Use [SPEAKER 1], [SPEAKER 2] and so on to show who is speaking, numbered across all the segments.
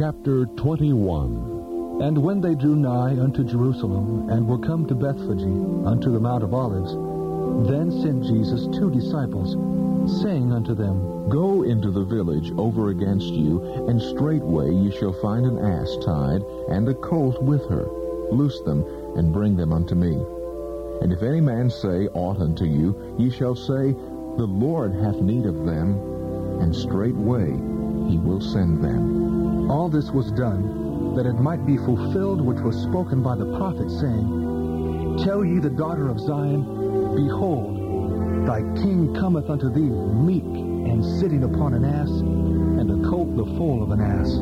[SPEAKER 1] Chapter 21.
[SPEAKER 2] And when they drew nigh unto Jerusalem, and were come to Bethphage, unto the Mount of Olives, then sent Jesus 2 disciples, saying unto them,
[SPEAKER 1] Go into the village over against you, and straightway ye shall find an ass tied, and a colt with her. Loose them, and bring them unto me. And if any man say aught unto you, ye shall say, The Lord hath need of them, and straightway he will send them.
[SPEAKER 2] All this was done, that it might be fulfilled which was spoken by the prophet, saying, Tell ye the daughter of Zion, Behold, thy king cometh unto thee, meek, and sitting upon an ass, and a colt the foal of an ass.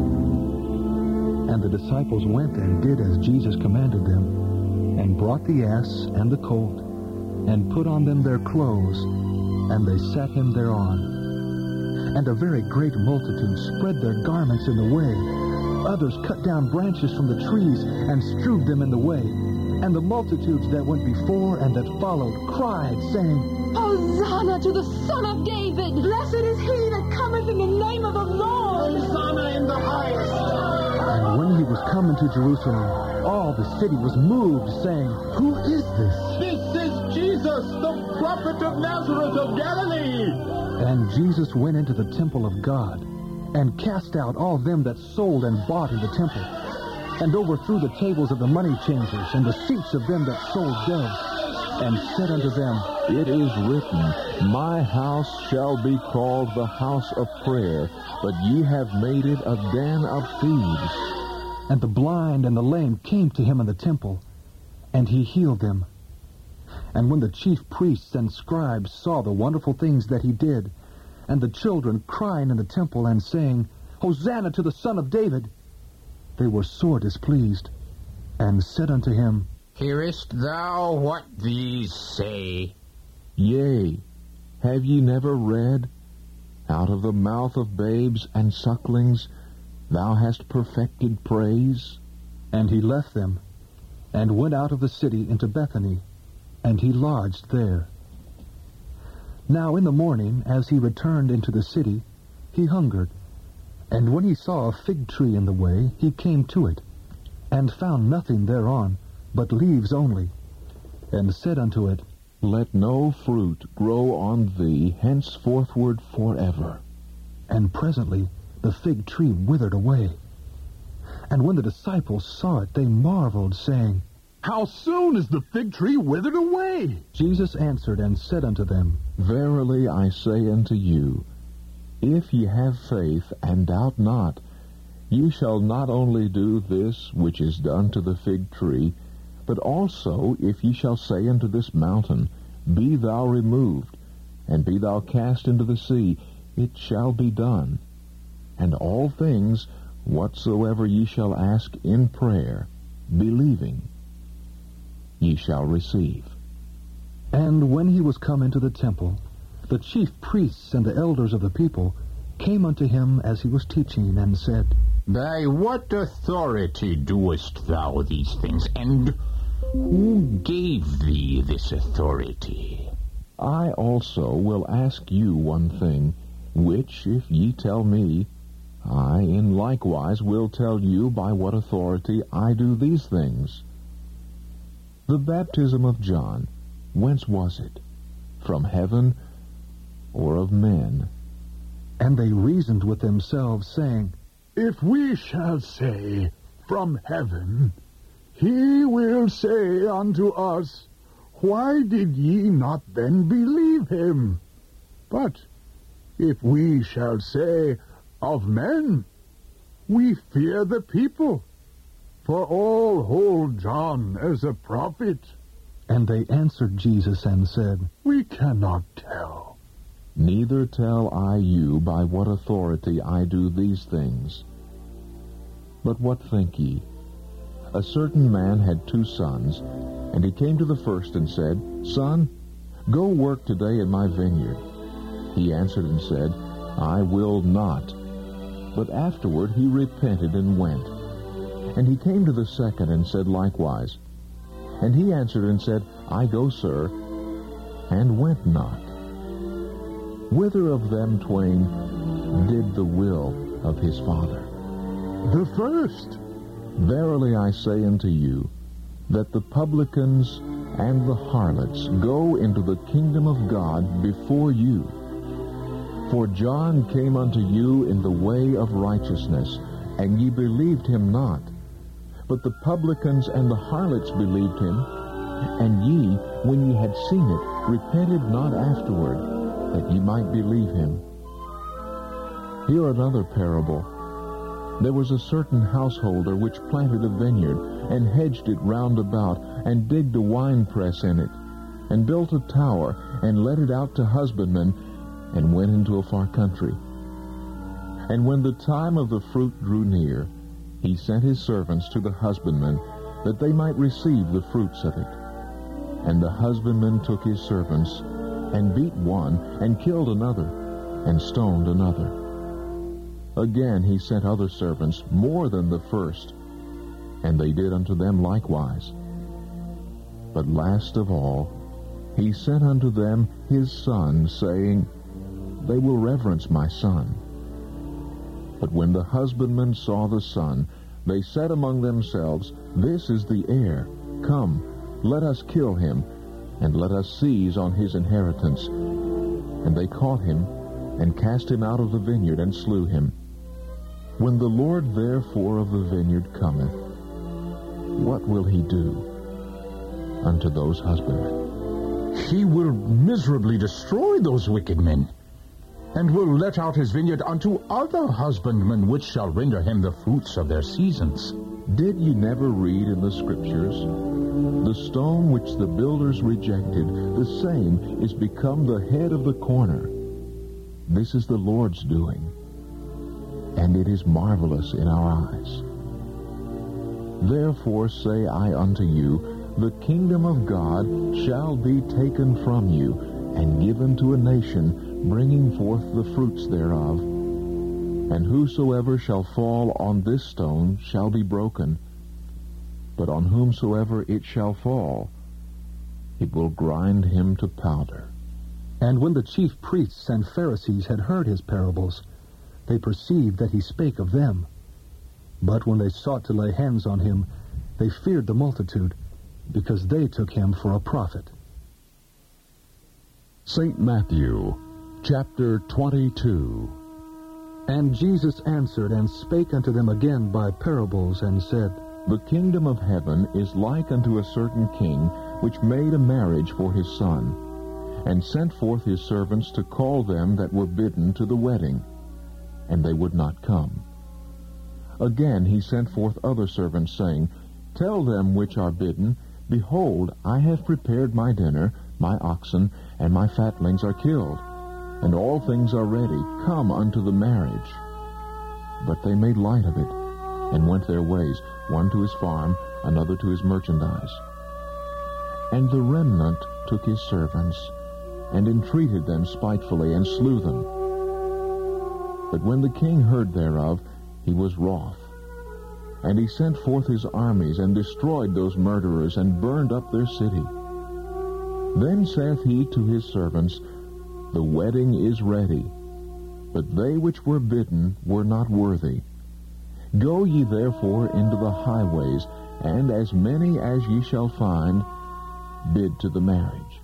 [SPEAKER 2] And the disciples went and did as Jesus commanded them, and brought the ass and the colt, and put on them their clothes, and they sat him thereon. And a very great multitude spread their garments in the way. Others cut down branches from the trees, and strewed them in the way. And the multitudes that went before and that followed cried, saying,
[SPEAKER 3] Hosanna to the Son of David! Blessed is he that cometh in the name of the Lord!
[SPEAKER 4] Hosanna in the highest!
[SPEAKER 2] And when he was come into Jerusalem, all the city was moved, saying, Who is this?
[SPEAKER 4] This is Jesus, the prophet of Nazareth of Galilee!
[SPEAKER 2] And Jesus went into the temple of God, and cast out all them that sold and bought in the temple, and overthrew the tables of the money changers, and the seats of them that sold doves, and said unto them,
[SPEAKER 1] It is written, My house shall be called the house of prayer, but ye have made it a den of thieves.
[SPEAKER 2] And the blind and the lame came to him in the temple, and he healed them. And when the chief priests and scribes saw the wonderful things that he did, and the children crying in the temple and saying, Hosanna to the Son of David, they were sore displeased, and said unto him,
[SPEAKER 5] Hearest thou what these say?
[SPEAKER 1] Yea, have ye never read, Out of the mouth of babes and sucklings thou hast perfected praise?
[SPEAKER 2] And he left them, and went out of the city into Bethany, and he lodged there. Now in the morning, as he returned into the city, he hungered. And when he saw a fig tree in the way, he came to it, and found nothing thereon, but leaves only, and said unto it,
[SPEAKER 1] Let no fruit grow on thee henceforthward forever.
[SPEAKER 2] And presently the fig tree withered away. And when the disciples saw it, they marveled, saying,
[SPEAKER 4] How soon is the fig tree withered away?
[SPEAKER 2] Jesus answered and said unto them,
[SPEAKER 1] Verily I say unto you, if ye have faith, and doubt not, ye shall not only do this which is done to the fig tree, but also if ye shall say unto this mountain, Be thou removed, and be thou cast into the sea, it shall be done. And all things, whatsoever ye shall ask in prayer, believing, ye shall receive.
[SPEAKER 2] And when he was come into the temple, the chief priests and the elders of the people came unto him as he was teaching, and said,
[SPEAKER 5] By what authority doest thou these things, and who gave thee this authority?
[SPEAKER 1] I also will ask you one thing, which if ye tell me, I in likewise will tell you by what authority I do these things. The baptism of John, whence was it? From heaven, or of men?
[SPEAKER 2] And they reasoned with themselves, saying,
[SPEAKER 4] If we shall say, From heaven, he will say unto us, Why did ye not then believe him? But if we shall say, Of men, we fear the people, for all hold John as a prophet.
[SPEAKER 2] And they answered Jesus and said,
[SPEAKER 4] We cannot tell.
[SPEAKER 1] Neither tell I you by what authority I do these things. But what think ye? A certain man had 2 sons, and he came to the first and said, Son, go work today in my vineyard. He answered and said, I will not. But afterward he repented and went. And he came to the second and said likewise. And he answered and said, I go, sir, and went not. Whither of them twain did the will of his father?
[SPEAKER 4] The first.
[SPEAKER 1] Verily I say unto you, that the publicans and the harlots go into the kingdom of God before you. For John came unto you in the way of righteousness, and ye believed him not. But the publicans and the harlots believed him, and ye, when ye had seen it, repented not afterward, that ye might believe him. Here another parable. There was a certain householder which planted a vineyard, and hedged it round about, and digged a winepress in it, and built a tower, and let it out to husbandmen, and went into a far country. And when the time of the fruit drew near, he sent his servants to the husbandmen, that they might receive the fruits of it. And the husbandman took his servants, and beat one, and killed another, and stoned another. Again he sent other servants, more than the first, and they did unto them likewise. But last of all, he sent unto them his son, saying, They will reverence my son. But when the husbandmen saw the son, they said among themselves, This is the heir. Come, let us kill him, and let us seize on his inheritance. And they caught him, and cast him out of the vineyard, and slew him. When the Lord therefore of the vineyard cometh, what will he do unto those husbandmen?
[SPEAKER 5] He will miserably destroy those wicked men, and will let out his vineyard unto other husbandmen, which shall render him the fruits of their seasons.
[SPEAKER 1] Did ye never read in the Scriptures, The stone which the builders rejected, the same is become the head of the corner. This is the Lord's doing, and it is marvelous in our eyes. Therefore say I unto you, the kingdom of God shall be taken from you, and given to a nation, bringing forth the fruits thereof. And whosoever shall fall on this stone shall be broken, but on whomsoever it shall fall, it will grind him to powder.
[SPEAKER 2] And when the chief priests and Pharisees had heard his parables, they perceived that he spake of them. But when they sought to lay hands on him, they feared the multitude, because they took him for a prophet.
[SPEAKER 6] St. Matthew, chapter 22.
[SPEAKER 2] And Jesus answered and spake unto them again by parables, and said,
[SPEAKER 1] The kingdom of heaven is like unto a certain king, which made a marriage for his son, and sent forth his servants to call them that were bidden to the wedding, and they would not come. Again he sent forth other servants, saying, Tell them which are bidden, Behold, I have prepared my dinner, my oxen and my fatlings are killed, and all things are ready. Come unto the marriage. But they made light of it, and went their ways, one to his farm, another to his merchandise. And the remnant took his servants, and entreated them spitefully, and slew them. But when the king heard thereof, he was wroth. And he sent forth his armies, and destroyed those murderers, and burned up their city. Then saith he to his servants, The wedding is ready, but they which were bidden were not worthy. Go ye therefore into the highways, and as many as ye shall find, bid to the marriage.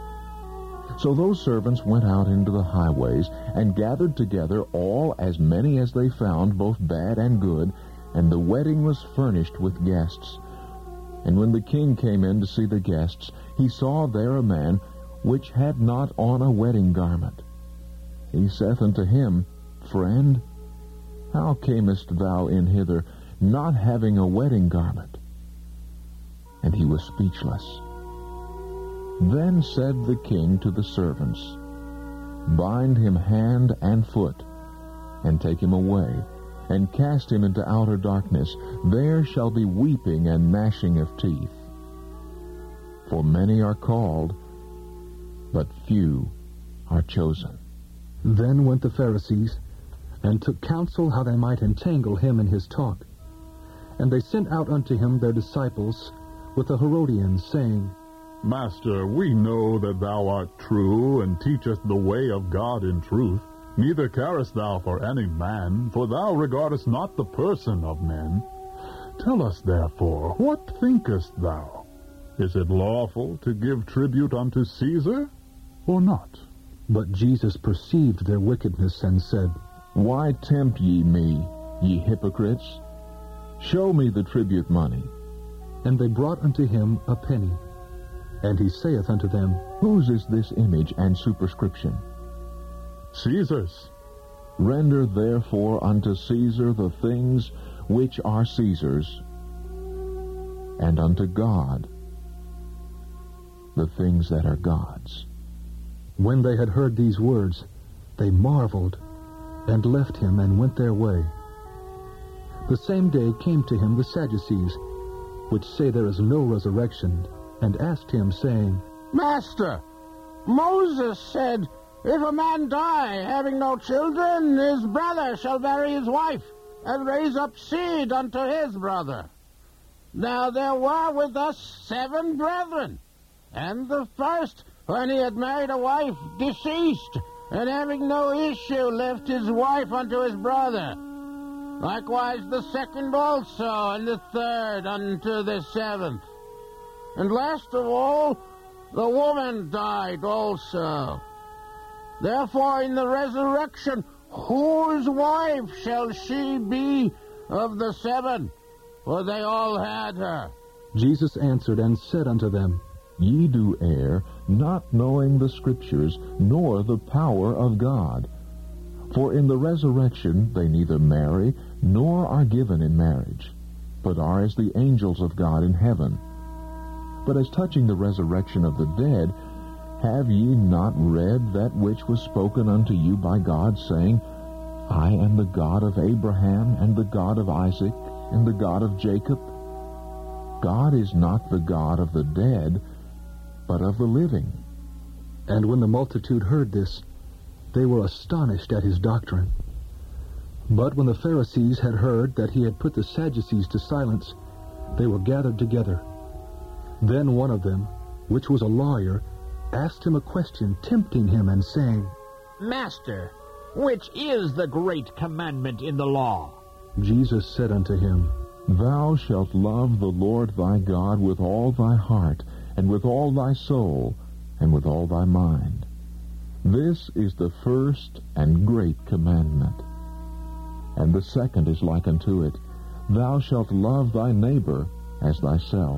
[SPEAKER 1] So those servants went out into the highways, and gathered together all as many as they found, both bad and good, and the wedding was furnished with guests. And when the king came in to see the guests, he saw there a man which had not on a wedding garment. He saith unto him, Friend, how camest thou in hither, not having a wedding garment? And he was speechless. Then said the king to the servants, Bind him hand and foot, and take him away, and cast him into outer darkness. There shall be weeping and gnashing of teeth. For many are called, but few are chosen.
[SPEAKER 2] Then went the Pharisees, and took counsel how they might entangle him in his talk. And they sent out unto him their disciples with the Herodians, saying,
[SPEAKER 4] Master, we know that thou art true, and teachest the way of God in truth. Neither carest thou for any man, for thou regardest not the person of men. Tell us, therefore, what thinkest thou? Is it lawful to give tribute unto Caesar, or not?
[SPEAKER 2] But Jesus perceived their wickedness and said,
[SPEAKER 1] Why tempt ye me, ye hypocrites? Show me the tribute money.
[SPEAKER 2] And they brought unto him a penny. And he saith unto them,
[SPEAKER 1] Whose is this image and superscription?
[SPEAKER 4] Caesar's.
[SPEAKER 1] Render therefore unto Caesar the things which are Caesar's, and unto God the things that are God's.
[SPEAKER 2] When they had heard these words, they marveled, and left him, and went their way. The same day came to him the Sadducees, which say there is no resurrection, and asked him, saying,
[SPEAKER 7] Master, Moses said, If a man die, having no children, his brother shall marry his wife, and raise up seed unto his brother. Now there were with us 7 brethren, and the first, when he had married a wife, deceased, and having no issue, left his wife unto his brother. Likewise the second also, and the third unto the 7th. And last of all, the woman died also. Therefore in the resurrection, whose wife shall she be of the 7? For they all had her.
[SPEAKER 2] Jesus answered and said unto them,
[SPEAKER 1] Ye do err, not knowing the Scriptures, nor the power of God. For in the resurrection they neither marry, nor are given in marriage, but are as the angels of God in heaven. But as touching the resurrection of the dead, have ye not read that which was spoken unto you by God, saying, I am the God of Abraham, and the God of Isaac, and the God of Jacob? God is not the God of the dead, but of the living.
[SPEAKER 2] And when the multitude heard this, they were astonished at his doctrine. But when the Pharisees had heard that he had put the Sadducees to silence, they were gathered together. Then one of them, which was a lawyer, asked him a question, tempting him, and saying,
[SPEAKER 8] Master, which is the great commandment in the law?
[SPEAKER 2] Jesus said unto him,
[SPEAKER 1] Thou shalt love the Lord thy God with all thy heart, and with all thy soul, and with all thy mind. This is the first and great commandment. And the second is like unto it, Thou shalt love thy neighbor as thyself.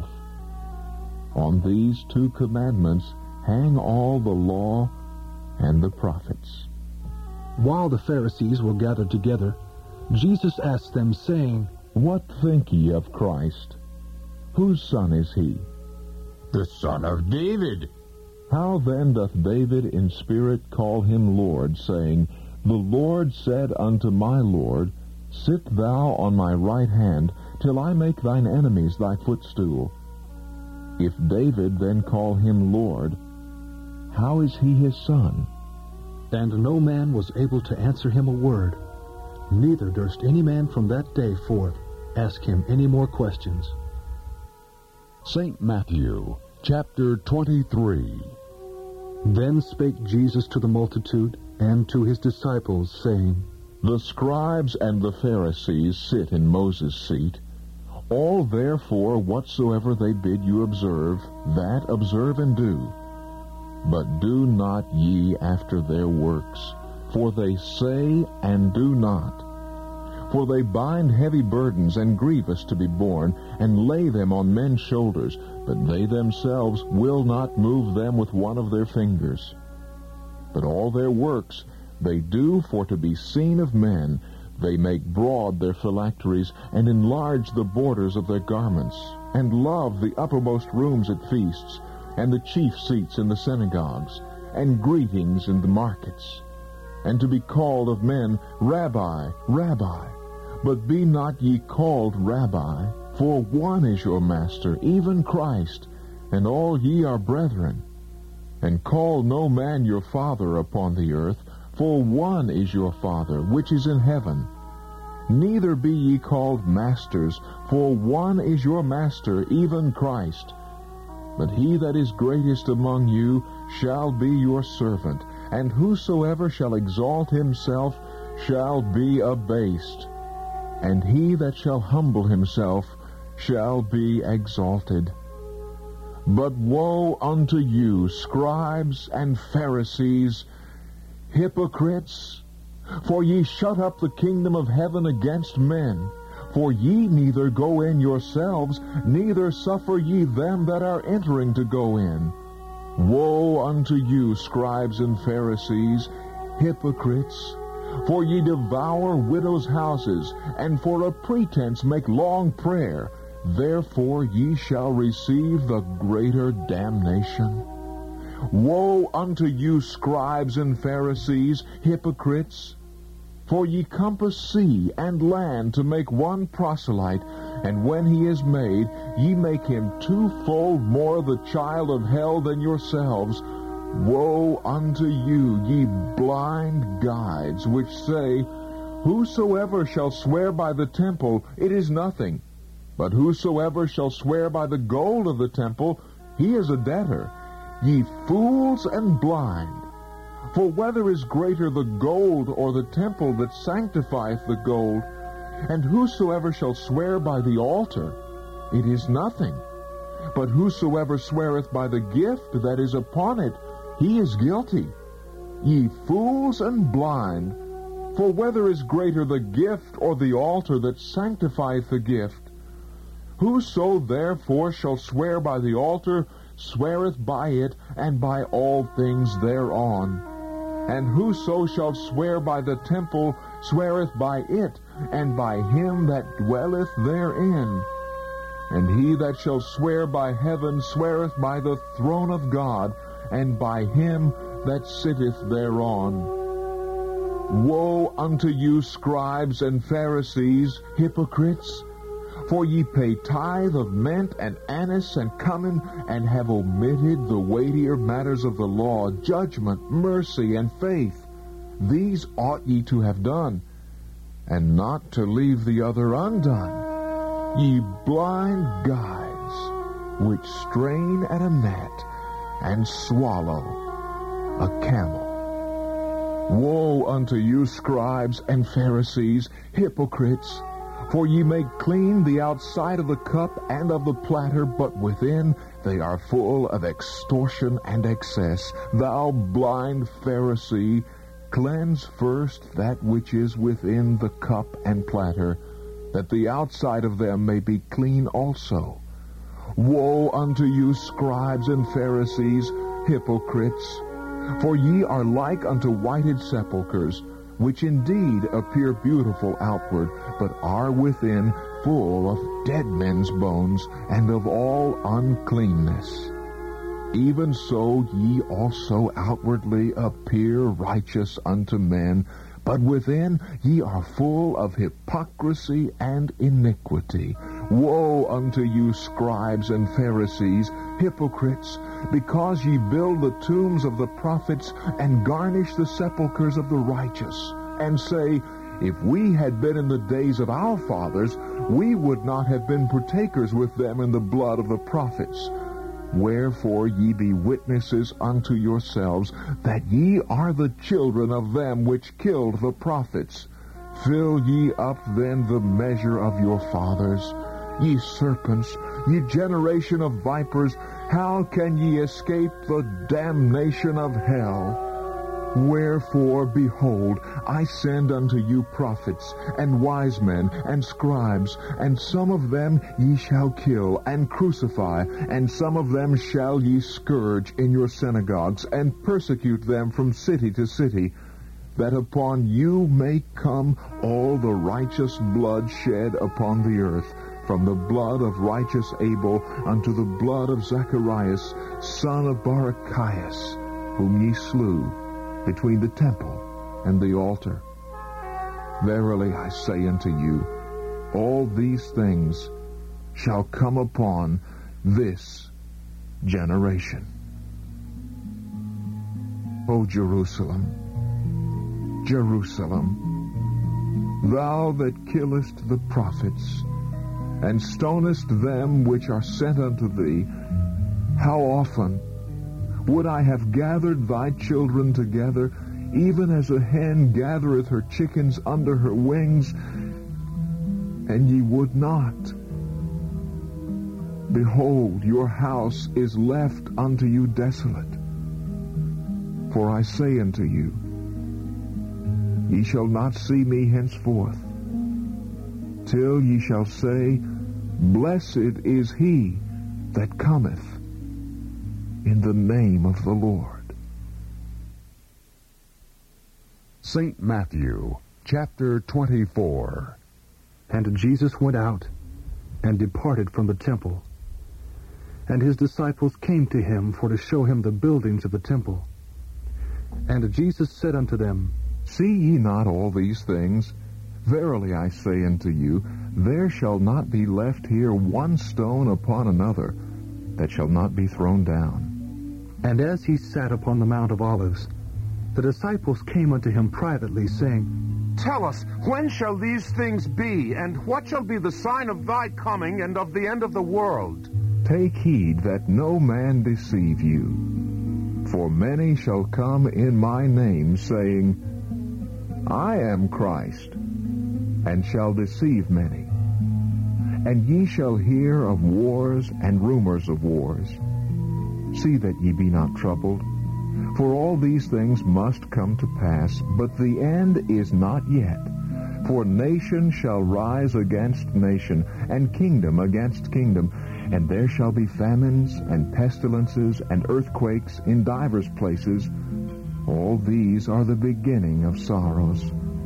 [SPEAKER 1] On these 2 commandments hang all the law and the prophets.
[SPEAKER 2] While the Pharisees were gathered together, Jesus asked them, saying,
[SPEAKER 1] What think ye of Christ? Whose son is he?
[SPEAKER 5] The son of David.
[SPEAKER 1] How then doth David in spirit call him Lord, saying, The Lord said unto my Lord, Sit thou on my right hand, till I make thine enemies thy footstool. If David then call him Lord, how is he his son?
[SPEAKER 2] And no man was able to answer him a word, neither durst any man from that day forth ask him any more questions.
[SPEAKER 6] St. Matthew, chapter 23.
[SPEAKER 2] Then spake Jesus to the multitude and to his disciples, saying,
[SPEAKER 1] The scribes and the Pharisees sit in Moses' seat. All therefore whatsoever they bid you observe, that observe and do. But do not ye after their works, for they say and do not. For they bind heavy burdens and grievous to be borne, and lay them on men's shoulders, but they themselves will not move them with one of their fingers. But all their works they do for to be seen of men. They make broad their phylacteries, and enlarge the borders of their garments, and love the uppermost rooms at feasts, and the chief seats in the synagogues, and greetings in the markets, and to be called of men, Rabbi, Rabbi. But be not ye called Rabbi, for one is your master, even Christ, and all ye are brethren. And call no man your father upon the earth, for one is your Father, which is in heaven. Neither be ye called masters, for one is your master, even Christ. But he that is greatest among you shall be your servant. and whosoever shall exalt himself shall be abased, and he that shall humble himself shall be exalted. But woe unto you, scribes and Pharisees, hypocrites! For ye shut up the kingdom of heaven against men. For ye neither go in yourselves, neither suffer ye them that are entering to go in. Woe unto you, scribes and Pharisees, hypocrites! For ye devour widows' houses, and for a pretense make long prayer. Therefore ye shall receive the greater damnation. Woe unto you, scribes and Pharisees, hypocrites! For ye compass sea and land to make one proselyte, and when he is made, ye make him twofold more the child of hell than yourselves. Woe unto you, ye blind guides, which say, Whosoever shall swear by the temple, it is nothing. But whosoever shall swear by the gold of the temple, he is a debtor. Ye fools and blind! For whether is greater the gold or the temple that sanctifieth the gold? And whosoever shall swear by the altar, it is nothing. But whosoever sweareth by the gift that is upon it, he is guilty. Ye fools and blind! For whether is greater the gift or the altar that sanctifieth the gift? Whoso therefore shall swear by the altar sweareth by it, and by all things thereon. And whoso shall swear by the temple sweareth by it, and by him that dwelleth therein. And he that shall swear by heaven sweareth by the throne of God, and by him that sitteth thereon. Woe unto you, scribes and Pharisees, hypocrites! For ye pay tithe of mint and anise and cumin, and have omitted the weightier matters of the law, judgment, mercy, and faith. These ought ye to have done, and not to leave the other undone. Ye blind guides, which strain at a gnat, and swallow a camel. Woe unto you, scribes and Pharisees, hypocrites! For ye make clean the outside of the cup and of the platter, but within they are full of extortion and excess. Thou blind Pharisee, cleanse first that which is within the cup and platter, that the outside of them may be clean also. Woe unto you, scribes and Pharisees, hypocrites! For ye are like unto whited sepulchres, which indeed appear beautiful outward, but are within full of dead men's bones, and of all uncleanness. Even so ye also outwardly appear righteous unto men, but within ye are full of hypocrisy and iniquity. Woe unto you, scribes and Pharisees, hypocrites! Because ye build the tombs of the prophets, and garnish the sepulchres of the righteous, and say, If we had been in the days of our fathers, we would not have been partakers with them in the blood of the prophets. Wherefore ye be witnesses unto yourselves, that ye are the children of them which killed the prophets. Fill ye up then the measure of your fathers. Ye serpents, ye generation of vipers, how can ye escape the damnation of hell? Wherefore, behold, I send unto you prophets, and wise men, and scribes, and some of them ye shall kill, and crucify, and some of them shall ye scourge in your synagogues, and persecute them from city to city, that upon you may come all the righteous blood shed upon the earth, from the blood of righteous Abel unto the blood of Zacharias, son of Barachias, whom ye slew between the temple and the altar. Verily I say unto you, all these things shall come upon this generation. O Jerusalem, Jerusalem, thou that killest the prophets, and stonest them which are sent unto thee, how often would I have gathered thy children together, even as a hen gathereth her chickens under her wings, and ye would not. Behold, your house is left unto you desolate. For I say unto you, ye shall not see me henceforth, till ye shall say, Blessed is he that cometh in the name of the Lord.
[SPEAKER 6] St. Matthew, chapter 24.
[SPEAKER 2] And Jesus went out and departed from the temple. And his disciples came to him for to show him the buildings of the temple. And Jesus said unto them,
[SPEAKER 1] See ye not all these things? Verily I say unto you, there shall not be left here one stone upon another that shall not be thrown down.
[SPEAKER 2] And as he sat upon the Mount of Olives, the disciples came unto him privately, saying,
[SPEAKER 9] Tell us, when shall these things be, and what shall be the sign of thy coming and of the end of the world?
[SPEAKER 1] Take heed that no man deceive you. For many shall come in my name, saying, I am Christ, and shall deceive many. And ye shall hear of wars and rumors of wars. See that ye be not troubled. For all these things must come to pass, but the end is not yet. For nation shall rise against nation, and kingdom against kingdom. And there shall be famines, and pestilences, and earthquakes in divers places. All these are the beginning of sorrows.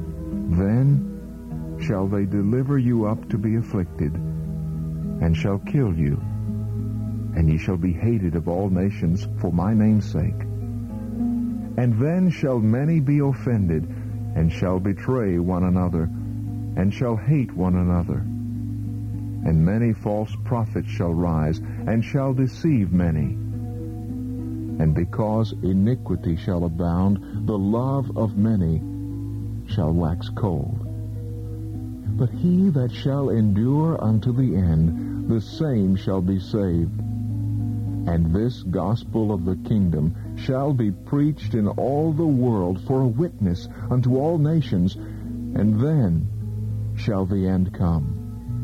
[SPEAKER 1] Then shall they deliver you up to be afflicted, and shall kill you. And ye shall be hated of all nations for my name's sake. And then shall many be offended, and shall betray one another, and shall hate one another. And many false prophets shall rise, and shall deceive many. And because iniquity shall abound, the love of many shall wax cold. But he that shall endure unto the end, the same shall be saved. And this gospel of the kingdom shall be preached in all the world for a witness unto all nations, and then shall the end come.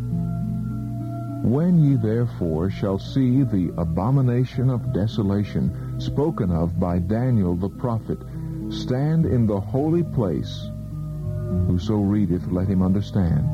[SPEAKER 1] When ye therefore shall see the abomination of desolation spoken of by Daniel the prophet stand in the holy place, whoso readeth, let him understand.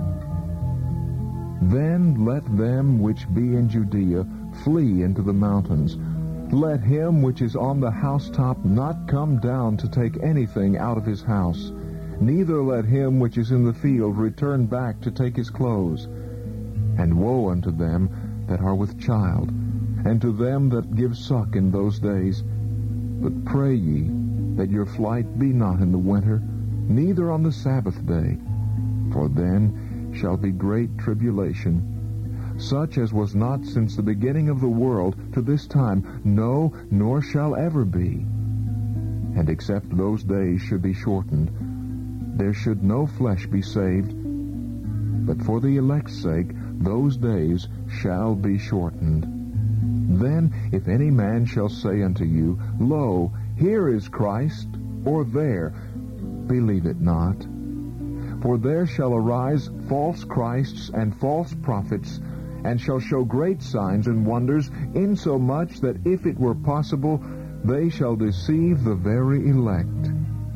[SPEAKER 1] Then let them which be in Judea flee into the mountains. Let him which is on the housetop not come down to take anything out of his house, neither let him which is in the field return back to take his clothes. And woe unto them that are with child, and to them that give suck in those days. But pray ye that your flight be not in the winter, neither on the Sabbath day, for then shall be great tribulation, such as was not since the beginning of the world to this time, no, nor shall ever be. And except those days should be shortened, there should no flesh be saved. But for the elect's sake, those days shall be shortened. Then, if any man shall say unto you, Lo, here is Christ, or there, believe it not. For there shall arise false Christs and false prophets, and shall show great signs and wonders, insomuch that if it were possible, they shall deceive the very elect.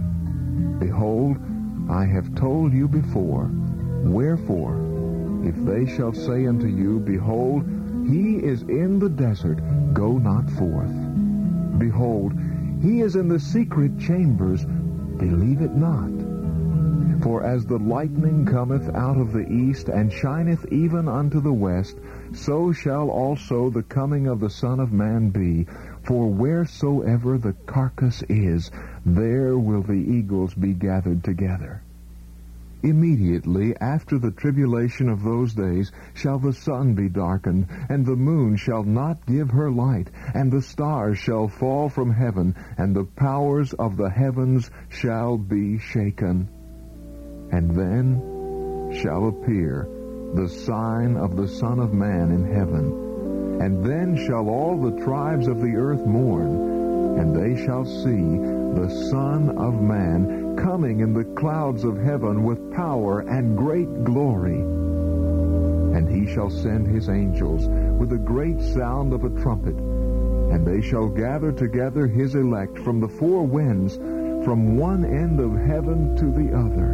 [SPEAKER 1] Behold, I have told you before. Wherefore, if they shall say unto you, Behold, he is in the desert, go not forth. Behold, he is in the secret chambers, believe it not. For as the lightning cometh out of the east, and shineth even unto the west, so shall also the coming of the Son of Man be. For wheresoever the carcass is, there will the eagles be gathered together. Immediately after the tribulation of those days shall the sun be darkened, and the moon shall not give her light, and the stars shall fall from heaven, and the powers of the heavens shall be shaken. And then shall appear the sign of the Son of Man in heaven. And then shall all the tribes of the earth mourn, and they shall see the Son of Man coming in the clouds of heaven with power and great glory. And he shall send his angels with a great sound of a trumpet, and they shall gather together his elect from the four winds, from one end of heaven to the other.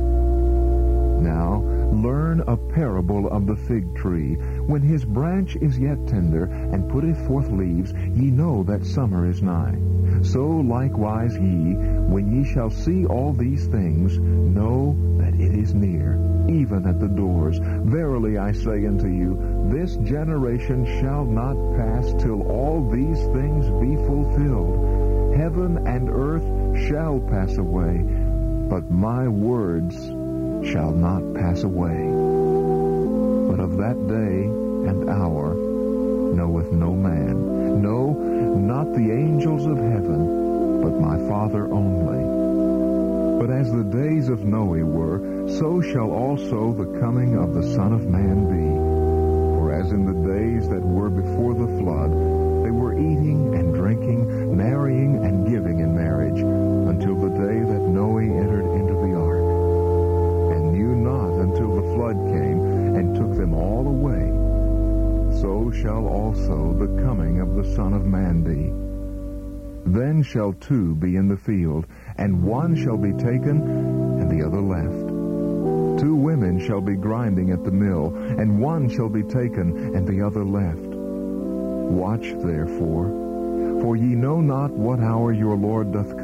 [SPEAKER 1] Now learn a parable of the fig tree. When his branch is yet tender, and putteth forth leaves, ye know that summer is nigh. So likewise ye, when ye shall see all these things, know that it is near, even at the doors. Verily I say unto you, this generation shall not pass till all these things be fulfilled. Heaven and earth shall pass away, but my words shall not pass away. But of that day and hour knoweth no man, no, not the angels of heaven, but my Father only. But as the days of Noe were, so shall also the coming of the Son of Man be. For as in the days that were before the flood, they were eating and drinking, marrying and giving in marriage, until the day that Noe entered into the ark, and knew not until the flood came and took them all away. So shall also the coming of the Son of Man be. Then shall two be in the field, and one shall be taken, and the other left. Two women shall be grinding at the mill, and one shall be taken, and the other left. Watch therefore, for ye know not what hour your Lord doth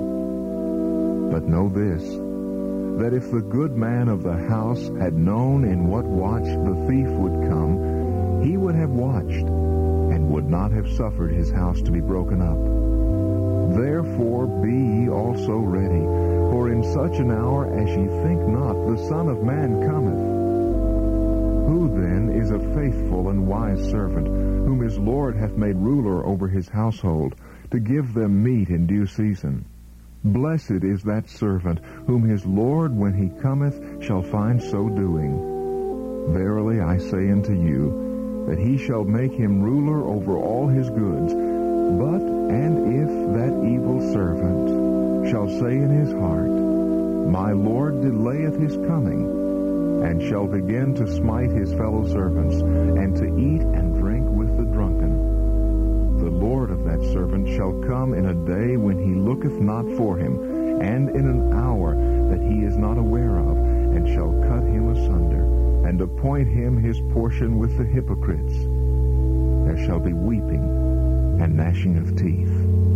[SPEAKER 1] come. But know this, that if the good man of the house had known in what watch the thief would come, he would have watched, and would not have suffered his house to be broken up. Therefore be ye also ready, for in such an hour as ye think not, the Son of Man cometh. Who then is a faithful and wise servant, whom his Lord hath made ruler over his household, to give them meat in due season? Blessed is that servant, whom his Lord, when he cometh, shall find so doing. Verily I say unto you, that he shall make him ruler over all his goods. But, and if that evil servant shall say in his heart, my Lord delayeth his coming, and shall begin to smite his fellow servants, and to eat and drink with the drunken, the Lord of that servant shall come in a day when he looketh not for him, and in an hour that he is not aware of, and shall cut him asunder, and appoint him his portion with the hypocrites. There shall be weeping and gnashing of teeth.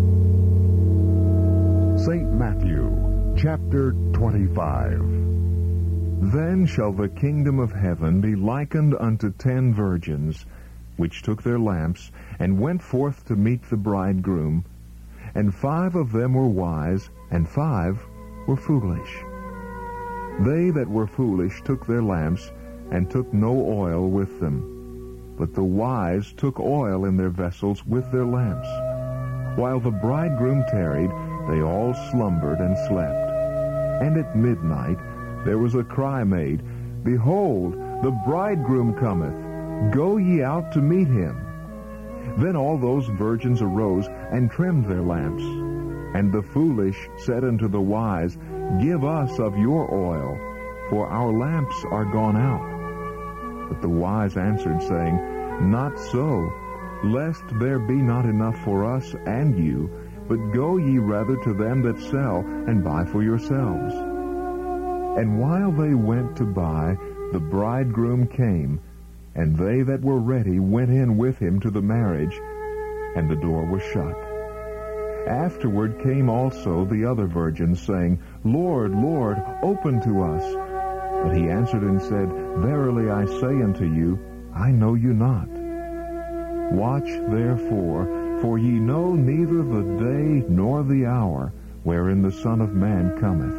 [SPEAKER 6] St. Matthew, chapter 25.
[SPEAKER 1] Then shall the kingdom of heaven be likened unto 10 virgins, which took their lamps, and went forth to meet the bridegroom. And 5 of them were wise, and 5 were foolish. They that were foolish took their lamps, and took no oil with them. But the wise took oil in their vessels with their lamps. While the bridegroom tarried, they all slumbered and slept. And at midnight there was a cry made, Behold, the bridegroom cometh. Go ye out to meet him. Then all those virgins arose and trimmed their lamps. And the foolish said unto the wise, Give us of your oil, for our lamps are gone out. But the wise answered, saying, Not so, lest there be not enough for us and you, but go ye rather to them that sell, and buy for yourselves. And while they went to buy, the bridegroom came, and they that were ready went in with him to the marriage, and the door was shut. Afterward came also the other virgins, saying, Lord, Lord, open to us. But he answered and said, Verily I say unto you, I know you not. Watch therefore, for ye know neither the day nor the hour wherein the Son of Man cometh.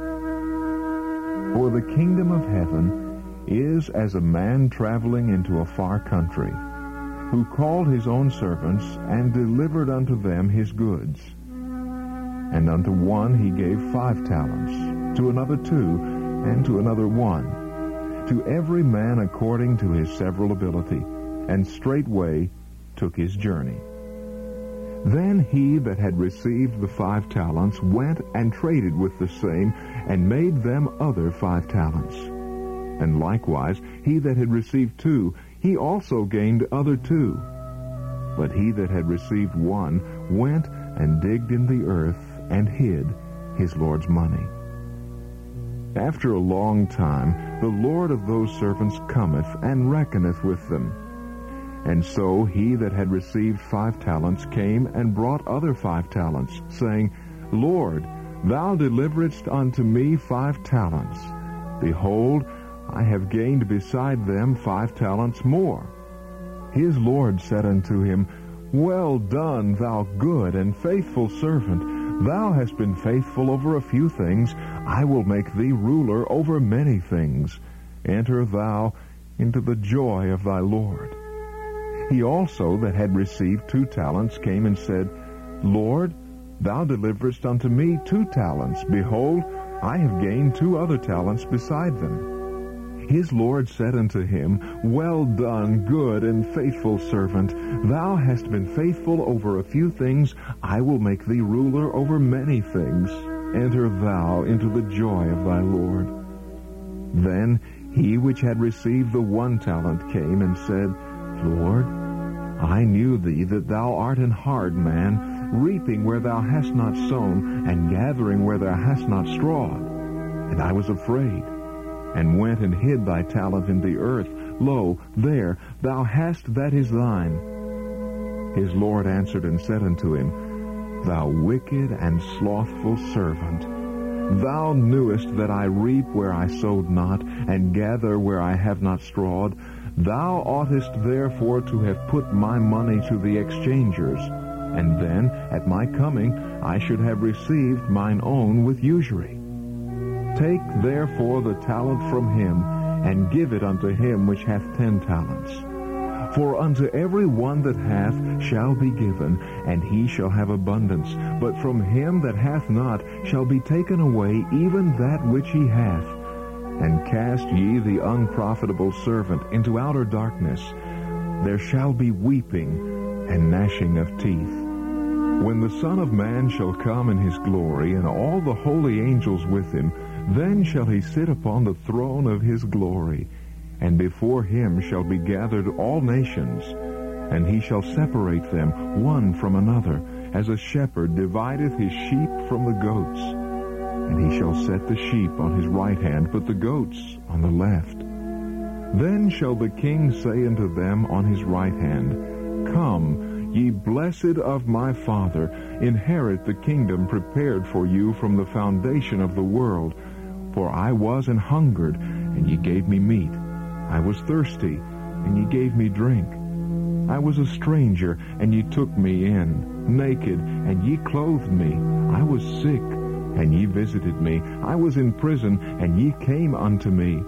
[SPEAKER 1] For the kingdom of heaven is as a man traveling into a far country, who called his own servants, and delivered unto them his goods. And unto one he gave 5 talents, to another 2, and to another 1, to every man according to his several ability, and straightway took his journey. Then he that had received the 5 talents went and traded with the same, and made them other 5 talents. And likewise he that had received 2, he also gained other 2. But he that had received 1 went and digged in the earth, and hid his Lord's money. After a long time the Lord of those servants cometh, and reckoneth with them. And so he that had received 5 talents came and brought other 5 talents, saying, Lord, thou deliveredst unto me 5 talents. Behold, I have gained beside them 5 talents more. His Lord said unto him, Well done, thou good and faithful servant. Thou hast been faithful over a few things. I will make thee ruler over many things. Enter thou into the joy of thy Lord. He also that had received 2 talents came and said, Lord, thou deliverest unto me 2 talents. Behold, I have gained 2 other talents beside them. His Lord said unto him, Well done, good and faithful servant. Thou hast been faithful over a few things. I will make thee ruler over many things. Enter thou into the joy of thy Lord. Then he which had received the 1 talent came and said, Lord, I knew thee that thou art an hard man, reaping where thou hast not sown, and gathering where thou hast not strawed. And I was afraid, and went and hid thy talent in the earth. Lo, there, thou hast that is thine. His Lord answered and said unto him, Thou wicked and slothful servant, thou knewest that I reap where I sowed not, and gather where I have not strawed. Thou oughtest therefore to have put my money to the exchangers, and then at my coming I should have received mine own with usury. Take therefore the talent from him, and give it unto him which hath 10 talents. For unto every one that hath shall be given, and he shall have abundance. But from him that hath not shall be taken away even that which he hath. And cast ye the unprofitable servant into outer darkness. There shall be weeping and gnashing of teeth. When the Son of Man shall come in his glory, and all the holy angels with him, then shall he sit upon the throne of his glory. And before him shall be gathered all nations, and he shall separate them one from another, as a shepherd divideth his sheep from the goats. And he shall set the sheep on his right hand, but the goats on the left. Then shall the king say unto them on his right hand, Come, ye blessed of my Father, inherit the kingdom prepared for you from the foundation of the world. For I was an hungered, and ye gave me meat. I was thirsty, and ye gave me drink. I was a stranger, and ye took me in. Naked, and ye clothed me. I was sick, and ye visited me. I was in prison, and ye came unto me.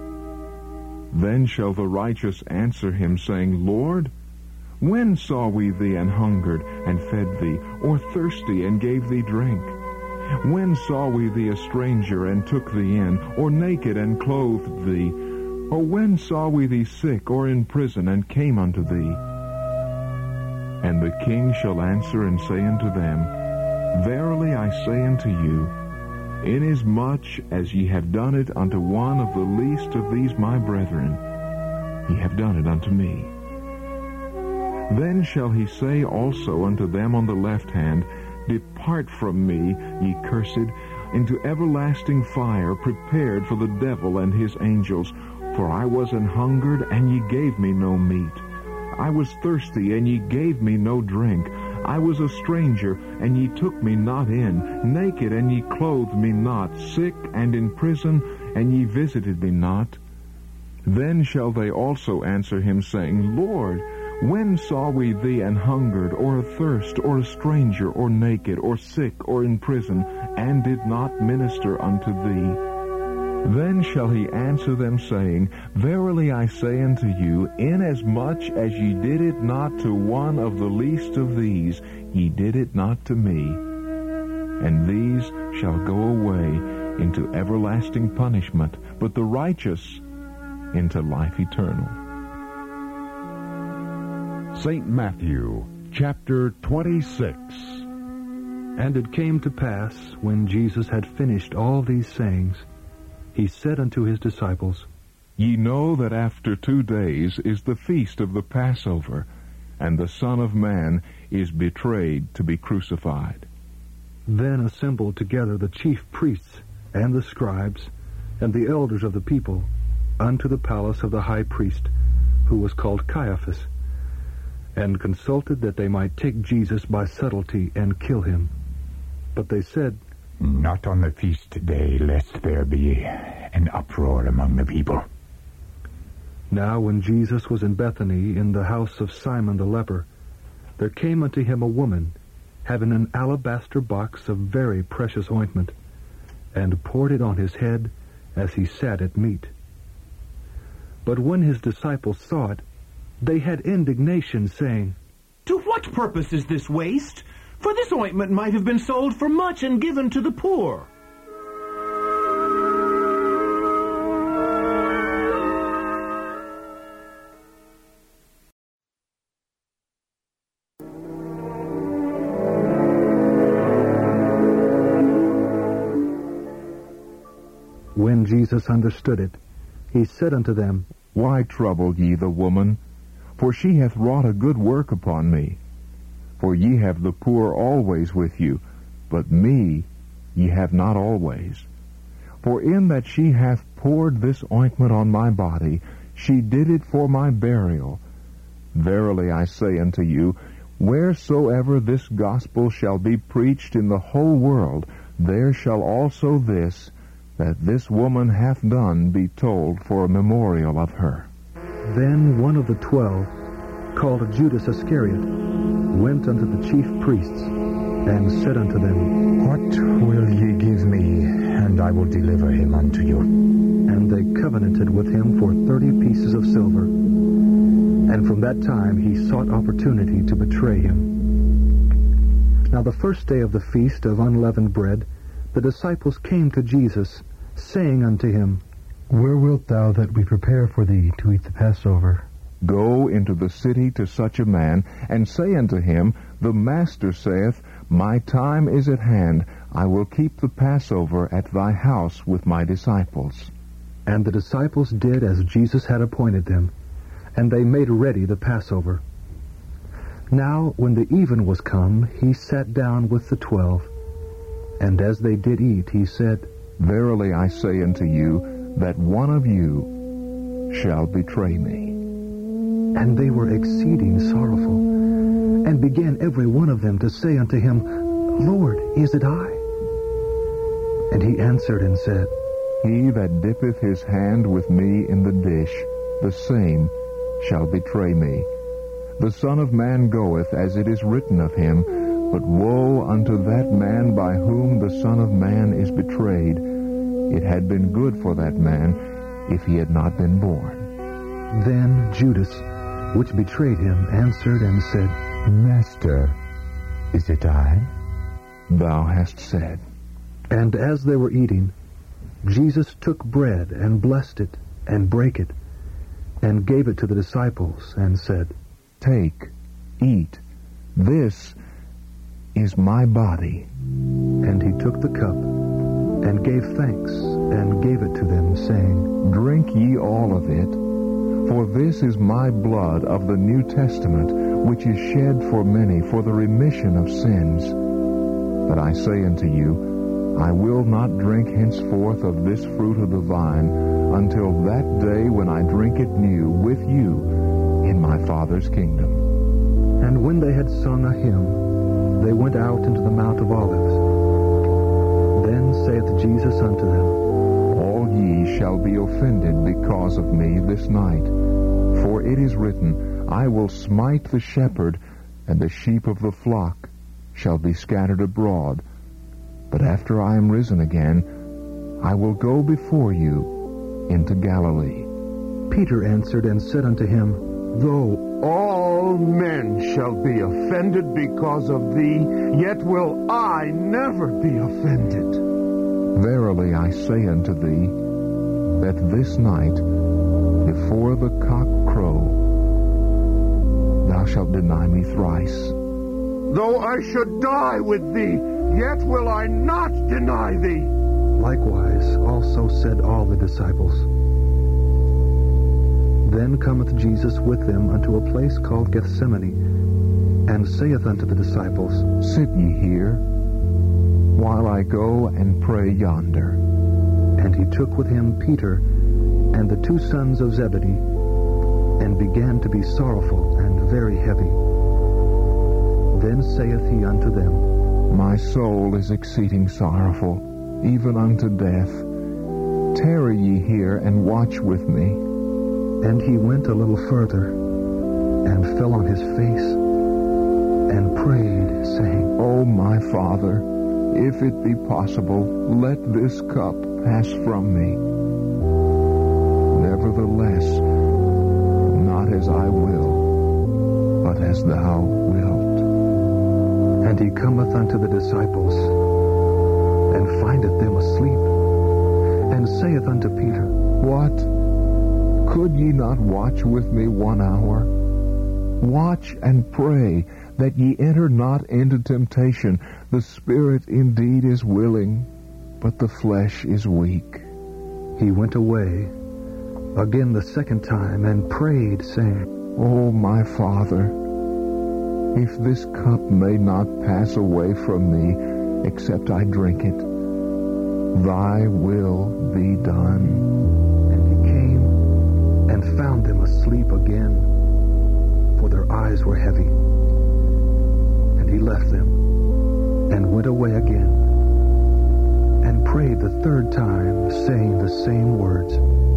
[SPEAKER 1] Then shall the righteous answer him, saying, Lord, when saw we thee an hungered, and fed thee, or thirsty, and gave thee drink? When saw we thee a stranger, and took thee in, or naked, and clothed thee? Or when saw we thee sick, or in prison, and came unto thee? And the king shall answer and say unto them, Verily I say unto you, inasmuch as ye have done it unto one of the least of these my brethren, ye have done it unto me. Then shall he say also unto them on the left hand, Depart from me, ye cursed, into everlasting fire, prepared for the devil and his angels. For I was an hungered, and ye gave me no meat. I was thirsty, and ye gave me no drink. I was a stranger, and ye took me not in. Naked, and ye clothed me not. Sick, and in prison, and ye visited me not. Then shall they also answer him, saying, Lord, when saw we thee an hungered, or athirst, or a stranger, or naked, or sick, or in prison, and did not minister unto thee? Then shall he answer them, saying, Verily I say unto you, inasmuch as ye did it not to one of the least of these, ye did it not to me. And these shall go away into everlasting punishment, but the righteous into life eternal.
[SPEAKER 6] St. Matthew, chapter 26.
[SPEAKER 2] And it came to pass, when Jesus had finished all these sayings, he said unto his disciples,
[SPEAKER 1] Ye know that after 2 days is the feast of the Passover, and the Son of Man is betrayed to be crucified.
[SPEAKER 2] Then assembled together the chief priests and the scribes and the elders of the people unto the palace of the high priest, who was called Caiaphas, and consulted that they might take Jesus by subtlety and kill him. But they said,
[SPEAKER 5] Not on the feast day, lest there be an uproar among the people.
[SPEAKER 2] Now when Jesus was in Bethany, in the house of Simon the leper, there came unto him a woman, having an alabaster box of very precious ointment, and poured it on his head as he sat at meat. But when his disciples saw it, they had indignation, saying,
[SPEAKER 10] To what purpose is this waste? For this ointment might have been sold for much and given to the poor.
[SPEAKER 2] When Jesus understood it, he said unto them,
[SPEAKER 1] Why trouble ye the woman? For she hath wrought a good work upon me. For ye have the poor always with you, but me ye have not always. For in that she hath poured this ointment on my body, she did it for my burial. Verily I say unto you, wheresoever this gospel shall be preached in the whole world, there shall also this, that this woman hath done, be told for a memorial of her.
[SPEAKER 2] Then one of the 12, called Judas Iscariot, went unto the chief priests, and said unto them,
[SPEAKER 5] What will ye give me, and I will deliver him unto you?
[SPEAKER 2] And they covenanted with him for 30 pieces of silver. And from that time he sought opportunity to betray him. Now the first day of the feast of unleavened bread, the disciples came to Jesus, saying unto him,
[SPEAKER 11] Where wilt thou that we prepare for thee to eat the Passover?
[SPEAKER 1] Go into the city to such a man, and say unto him, The Master saith, My time is at hand. I will keep the Passover at thy house with my disciples.
[SPEAKER 2] And the disciples did as Jesus had appointed them, and they made ready the Passover. Now when the even was come, he sat down with the 12. And as they did eat, he said,
[SPEAKER 1] Verily I say unto you, that one of you shall betray me.
[SPEAKER 2] And they were exceeding sorrowful, and began every one of them to say unto him, Lord, is it I? And he answered and said,
[SPEAKER 1] He that dippeth his hand with me in the dish, the same shall betray me. The Son of Man goeth as it is written of him, but woe unto that man by whom the Son of Man is betrayed. It had been good for that man if he had not been born.
[SPEAKER 2] Then Judas, which betrayed him, answered and said,
[SPEAKER 5] Master, is it I?
[SPEAKER 1] Thou hast said.
[SPEAKER 2] And as they were eating, Jesus took bread and blessed it and brake it, and gave it to the disciples, and said,
[SPEAKER 1] Take, eat, this is my body.
[SPEAKER 2] And he took the cup, and gave thanks, and gave it to them, saying,
[SPEAKER 1] Drink ye all of it, for this is my blood of the New Testament, which is shed for many for the remission of sins. But I say unto you, I will not drink henceforth of this fruit of the vine, until that day when I drink it new with you in my Father's kingdom.
[SPEAKER 2] And when they had sung a hymn, they went out into the Mount of Olives. Then saith Jesus unto them,
[SPEAKER 1] All ye shall be offended because of me this night. For it is written, I will smite the shepherd, and the sheep of the flock shall be scattered abroad. But after I am risen again, I will go before you into Galilee.
[SPEAKER 2] Peter answered and said unto him,
[SPEAKER 9] Though all men shall be offended because of thee, yet will I never be offended.
[SPEAKER 1] Verily I say unto thee, that this night, before the cock crow, thou shalt deny me thrice.
[SPEAKER 9] Though I should die with thee, yet will I not deny thee.
[SPEAKER 2] Likewise also said all the disciples. Then cometh Jesus with them unto a place called Gethsemane, and saith unto the disciples,
[SPEAKER 1] Sit ye here, while I go and pray yonder.
[SPEAKER 2] And he took with him Peter and the 2 sons of Zebedee, and began to be sorrowful and very heavy. Then saith he unto them,
[SPEAKER 1] My soul is exceeding sorrowful, even unto death. Tarry ye here and watch with me.
[SPEAKER 2] And he went a little further, and fell on his face, and prayed, saying,
[SPEAKER 1] O my Father, if it be possible, let this cup pass from me. Nevertheless, not as I will, but as thou wilt.
[SPEAKER 2] And he cometh unto the disciples, and findeth them asleep, and saith unto Peter,
[SPEAKER 1] What? Could ye not watch with me 1 hour? Watch and pray, that ye enter not into temptation. The spirit indeed is willing, but the flesh is weak.
[SPEAKER 2] He went away again the second time, and prayed, saying,
[SPEAKER 1] O my Father, if this cup may not pass away from me, except I drink it, thy will be done.
[SPEAKER 2] And he came and found them asleep again, for their eyes were heavy. And he left them, and went away again, and prayed the 3rd time, saying the same words.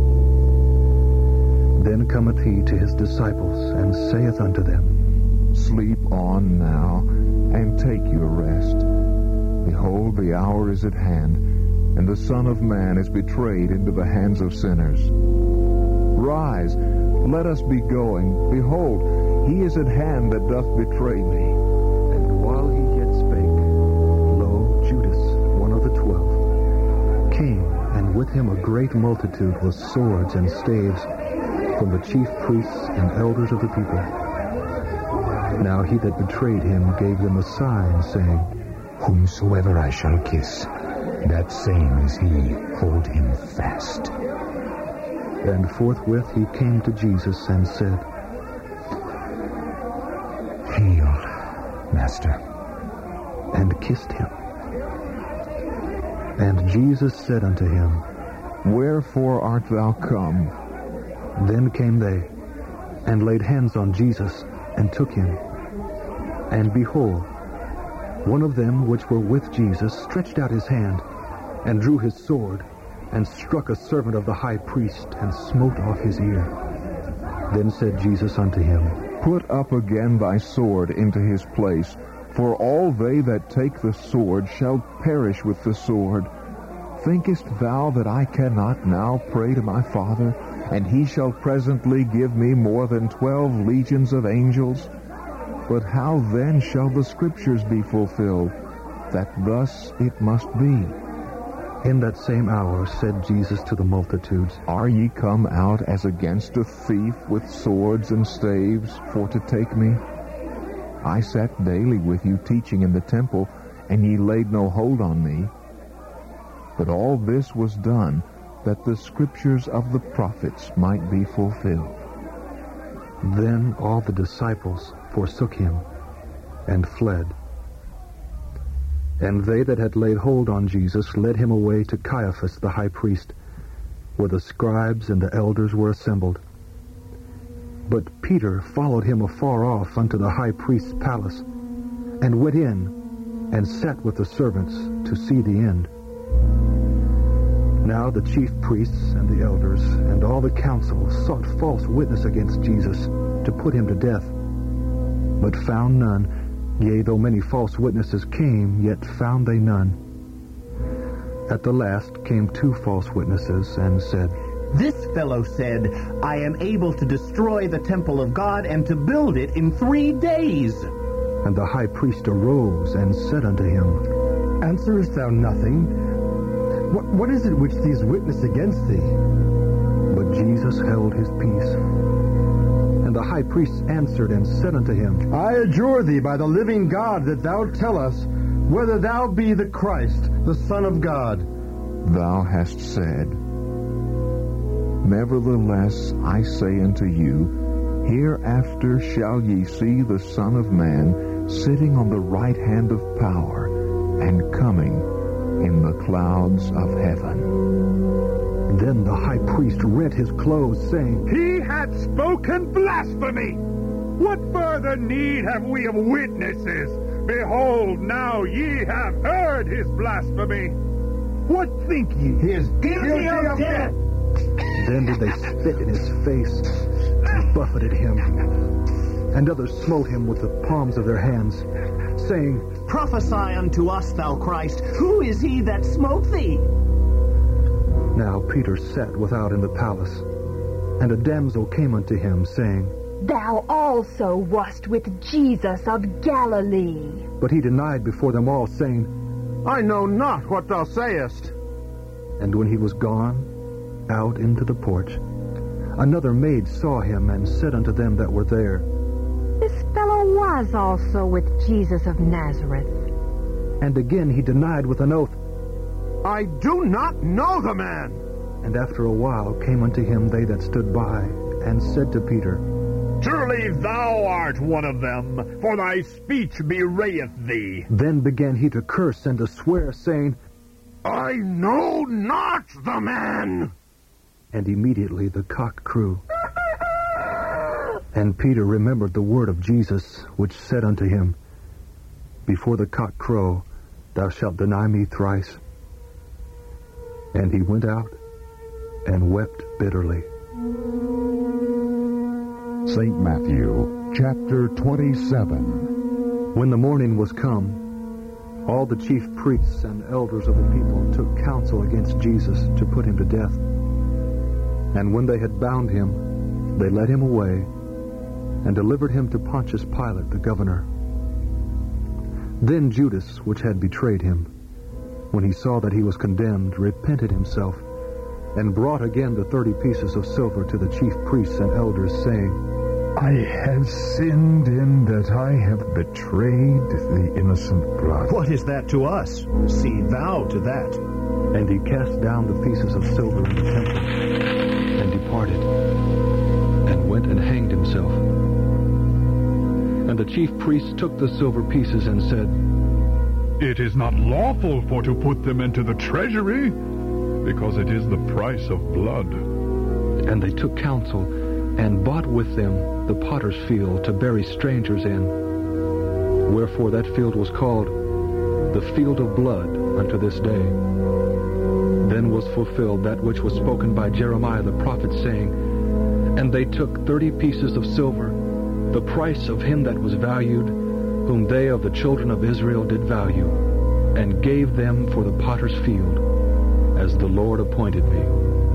[SPEAKER 2] Then cometh he to his disciples, and saith unto them,
[SPEAKER 1] Sleep on now, and take your rest. Behold, the hour is at hand, and the Son of Man is betrayed into the hands of sinners. Rise, let us be going. Behold, he is at hand that doth betray me.
[SPEAKER 2] And while he yet spake, lo, Judas, one of the 12, came, and with him a great multitude with swords and staves, from the chief priests and elders of the people. Now he that betrayed him gave them a sign, saying,
[SPEAKER 5] Whomsoever I shall kiss, that same is he. Hold him fast.
[SPEAKER 2] And forthwith he came to Jesus and said,
[SPEAKER 5] Hail, Master.
[SPEAKER 2] And kissed him. And Jesus said unto him,
[SPEAKER 1] Wherefore art thou come?
[SPEAKER 2] Then came they, and laid hands on Jesus, and took him. And behold, one of them which were with Jesus stretched out his hand, and drew his sword, and struck a servant of the high priest, and smote off his ear. Then said Jesus unto him,
[SPEAKER 1] Put up again thy sword into his place, for all they that take the sword shall perish with the sword. Thinkest thou that I cannot now pray to my Father, and he shall presently give me more than 12 legions of angels? But how then shall the Scriptures be fulfilled, that thus it must be?
[SPEAKER 2] In that same hour said Jesus to the multitudes,
[SPEAKER 1] Are ye come out as against a thief with swords and staves for to take me? I sat daily with you teaching in the temple, and ye laid no hold on me. But all this was done, that the Scriptures of the prophets might be fulfilled.
[SPEAKER 2] Then all the disciples forsook him, and fled. And they that had laid hold on Jesus led him away to Caiaphas the high priest, where the scribes and the elders were assembled. But Peter followed him afar off unto the high priest's palace, and went in, and sat with the servants to see the end. Now the chief priests and the elders and all the council sought false witness against Jesus, to put him to death, but found none. Yea, though many false witnesses came, yet found they none. At the last came 2 false witnesses, and said,
[SPEAKER 12] This fellow said, I am able to destroy the temple of God and to build it in 3 days.
[SPEAKER 2] And the high priest arose and said unto him,
[SPEAKER 11] Answerest thou nothing? What is it which these witness against thee?
[SPEAKER 2] But Jesus held his peace. And the high priest answered and said unto him,
[SPEAKER 11] I adjure thee by the living God that thou tell us, whether thou be the Christ, the Son of God.
[SPEAKER 1] Thou hast said, Nevertheless, I say unto you, hereafter shall ye see the Son of Man sitting on the right hand of power, and coming in the clouds of heaven.
[SPEAKER 2] Then the high priest rent his clothes, saying,
[SPEAKER 9] He hath spoken blasphemy! What further need have we of witnesses? Behold, now ye have heard his blasphemy. What think ye?
[SPEAKER 11] He is guilty of death.
[SPEAKER 2] Then did they spit in his face, and buffeted him. And others smote him with the palms of their hands, saying,
[SPEAKER 12] Prophesy unto us, thou Christ. Who is he that smote thee?
[SPEAKER 2] Now Peter sat without in the palace, and a damsel came unto him, saying,
[SPEAKER 3] Thou also wast with Jesus of Galilee.
[SPEAKER 2] But he denied before them all, saying,
[SPEAKER 9] I know not what thou sayest.
[SPEAKER 2] And when he was gone out into the porch, another maid saw him, and said unto them that were there,
[SPEAKER 3] This fellow was also with Jesus of Nazareth.
[SPEAKER 2] And again he denied with an oath,
[SPEAKER 9] I do not know the man.
[SPEAKER 2] And after a while came unto him they that stood by, and said to Peter,
[SPEAKER 9] Truly thou art one of them, for thy speech bewrayeth thee.
[SPEAKER 2] Then began he to curse and to swear, saying,
[SPEAKER 9] I know not the man.
[SPEAKER 2] And immediately the cock crew. And Peter remembered the word of Jesus, which said unto him, Before the cock crow, thou shalt deny me thrice. And he went out and wept bitterly.
[SPEAKER 6] St. Matthew, chapter 27.
[SPEAKER 2] When the morning was come, all the chief priests and elders of the people took counsel against Jesus to put him to death. And when they had bound him, they led him away and delivered him to Pontius Pilate, the governor. Then Judas, which had betrayed him, when he saw that he was condemned, repented himself, and brought again the 30 pieces of silver to the chief priests and elders, saying,
[SPEAKER 4] I have sinned in that I have betrayed the innocent blood.
[SPEAKER 12] What is that to us? See thou to that.
[SPEAKER 2] And he cast down the pieces of silver in the temple, and departed, and went and hanged himself. And the chief priests took the silver pieces and said,
[SPEAKER 4] It is not lawful for to put them into the treasury, because it is the price of blood.
[SPEAKER 2] And they took counsel, and bought with them the potter's field to bury strangers in. Wherefore that field was called the field of blood unto this day. Then was fulfilled that which was spoken by Jeremiah the prophet, saying, And they took 30 pieces of silver, the price of him that was valued, whom they of the children of Israel did value, and gave them for the potter's field, as the Lord appointed me.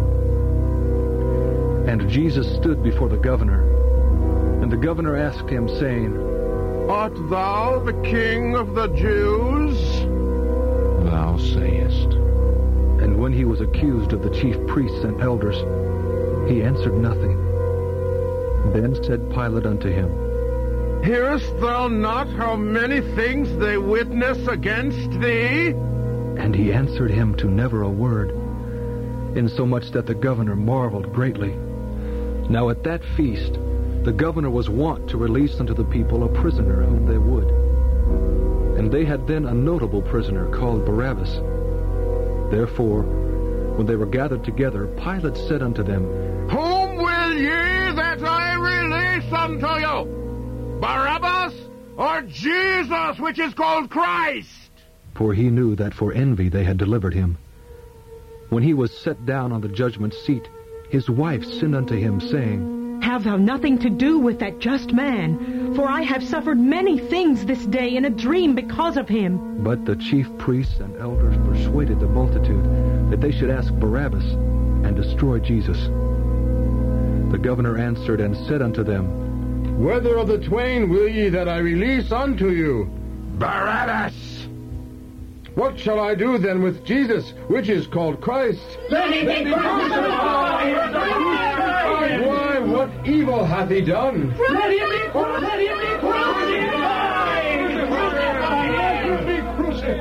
[SPEAKER 2] And Jesus stood before the governor, and the governor asked him, saying,
[SPEAKER 9] Art thou the king of the Jews?
[SPEAKER 1] Thou sayest.
[SPEAKER 2] And when he was accused of the chief priests and elders, he answered nothing. Then said Pilate unto him,
[SPEAKER 9] Hearest thou not how many things they witness against thee?
[SPEAKER 2] And he answered him to never a word, insomuch that the governor marveled greatly. Now at that feast the governor was wont to release unto the people a prisoner whom they would. And they had then a notable prisoner called Barabbas. Therefore, when they were gathered together, Pilate said unto them,
[SPEAKER 9] Whom will ye that I release unto you? Barabbas or Jesus, which is called Christ?
[SPEAKER 2] For he knew that for envy they had delivered him. When he was set down on the judgment seat, his wife sinned unto him, saying,
[SPEAKER 13] Have thou nothing to do with that just man, for I have suffered many things this day in a dream because of him.
[SPEAKER 2] But the chief priests and elders persuaded the multitude that they should ask Barabbas and destroy Jesus. The governor answered and said unto them,
[SPEAKER 9] Whether of the twain will ye that I release unto you?
[SPEAKER 14] Barabbas!
[SPEAKER 9] What shall I do then with Jesus, which is called Christ?
[SPEAKER 14] Let him be crucified!
[SPEAKER 9] Why, what evil hath he done?
[SPEAKER 14] Let him be crucified!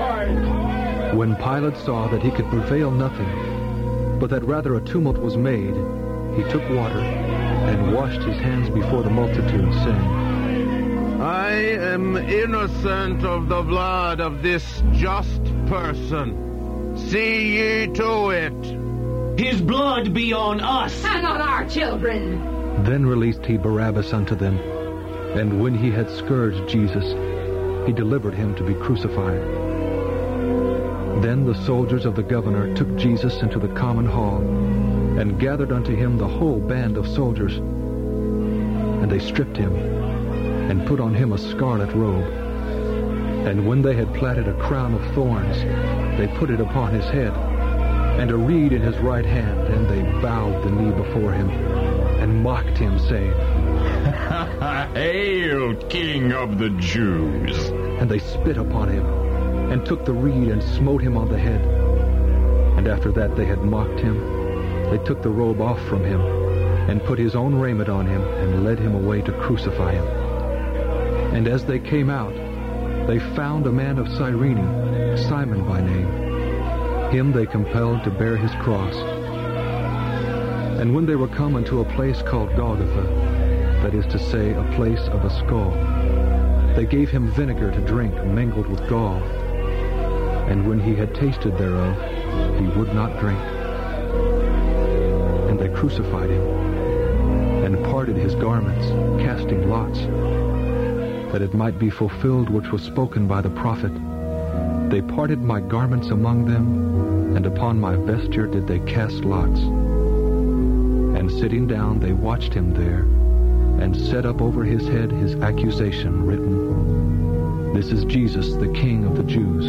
[SPEAKER 9] crucified.
[SPEAKER 2] When Pilate saw that he could prevail nothing, but that rather a tumult was made, he took water and washed his hands before the multitude, saying,
[SPEAKER 15] I am innocent of the blood of this just person. See ye to it.
[SPEAKER 10] His blood be on us
[SPEAKER 3] and on our children.
[SPEAKER 2] Then released he Barabbas unto them, and when he had scourged Jesus, he delivered him to be crucified. Then the soldiers of the governor took Jesus into the common hall, and gathered unto him the whole band of soldiers. And they stripped him, and put on him a scarlet robe. And when they had platted a crown of thorns, they put it upon his head, and a reed in his right hand, and they bowed the knee before him, and mocked him, saying,
[SPEAKER 5] Hail, King of the Jews!
[SPEAKER 2] And they spit upon him, and took the reed, and smote him on the head. And after that they had mocked him, they took the robe off from him, and put his own raiment on him, and led him away to crucify him. And as they came out, they found a man of Cyrene, Simon by name. Him they compelled to bear his cross. And when they were come unto a place called Golgotha, that is to say, a place of a skull, they gave him vinegar to drink mingled with gall. And when he had tasted thereof, he would not drink. And they crucified him, and parted his garments, casting lots, that it might be fulfilled which was spoken by the prophet. They parted my garments among them, and upon my vesture did they cast lots. And sitting down, they watched him there, and set up over his head his accusation written, This is Jesus, the King of the Jews.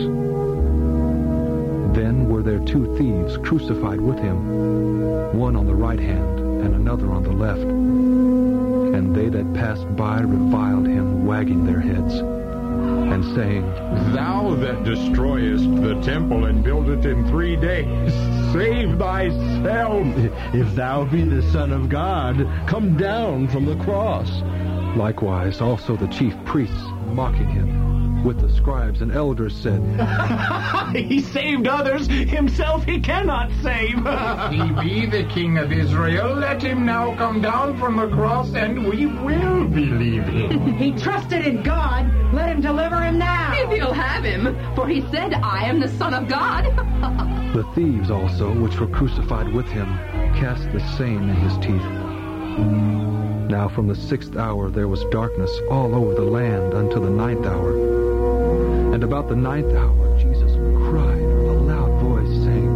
[SPEAKER 2] Then were there two thieves crucified with him, one on the right hand, and another on the left. And they that passed by reviled him, wagging their heads, and saying,
[SPEAKER 5] Thou that destroyest the temple and build it in 3 days, save thyself.
[SPEAKER 11] If thou be the Son of God, come down from the cross.
[SPEAKER 2] Likewise also the chief priests, mocking him, with the scribes and elders said,
[SPEAKER 10] He saved others, himself he cannot save.
[SPEAKER 5] If he be the King of Israel, let him now come down from the cross, and we will believe him.
[SPEAKER 13] He trusted in God. Let him deliver him now.
[SPEAKER 3] If you'll have him, for he said, I am the Son of God.
[SPEAKER 2] The thieves also, which were crucified with him, cast the same in his teeth. Now from the 6th hour there was darkness all over the land unto the 9th hour. And about the 9th hour Jesus cried with a loud voice, saying,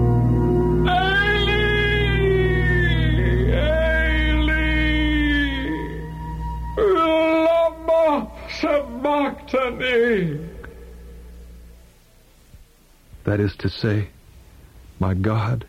[SPEAKER 9] Eli, lama sabachthani.
[SPEAKER 2] That is to say, my God,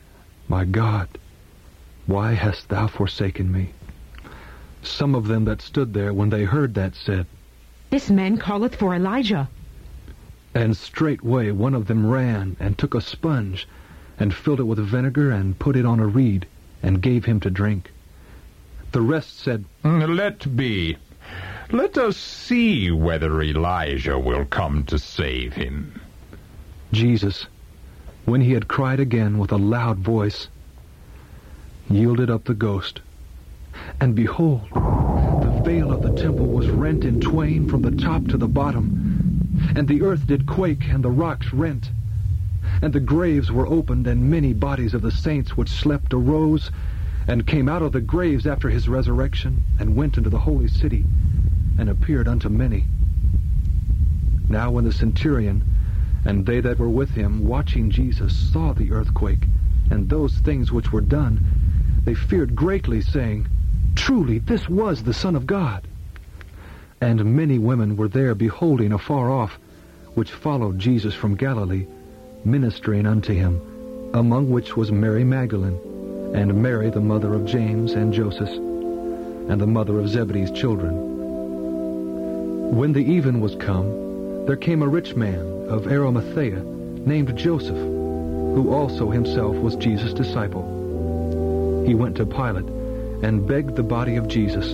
[SPEAKER 2] why hast thou forsaken me? Some of them that stood there when they heard that said,
[SPEAKER 13] This man calleth for Elijah.
[SPEAKER 2] And straightway one of them ran and took a sponge and filled it with vinegar and put it on a reed and gave him to drink. The rest said,
[SPEAKER 5] Let be. Let us see whether Elijah will come to save him.
[SPEAKER 2] Jesus, when he had cried again with a loud voice, yielded up the ghost. And behold, the veil of the temple was rent in twain from the top to the bottom, and the earth did quake, and the rocks rent. And the graves were opened, and many bodies of the saints which slept arose, and came out of the graves after his resurrection, and went into the holy city, and appeared unto many. Now when the centurion and they that were with him, watching Jesus, saw the earthquake, and those things which were done, they feared greatly, saying, Truly, this was the Son of God. And many women were there beholding afar off, which followed Jesus from Galilee, ministering unto him, among which was Mary Magdalene, and Mary the mother of James and Joseph, and the mother of Zebedee's children. When the even was come, there came a rich man of Arimathea, named Joseph, who also himself was Jesus' disciple. He went to Pilate, and begged the body of Jesus.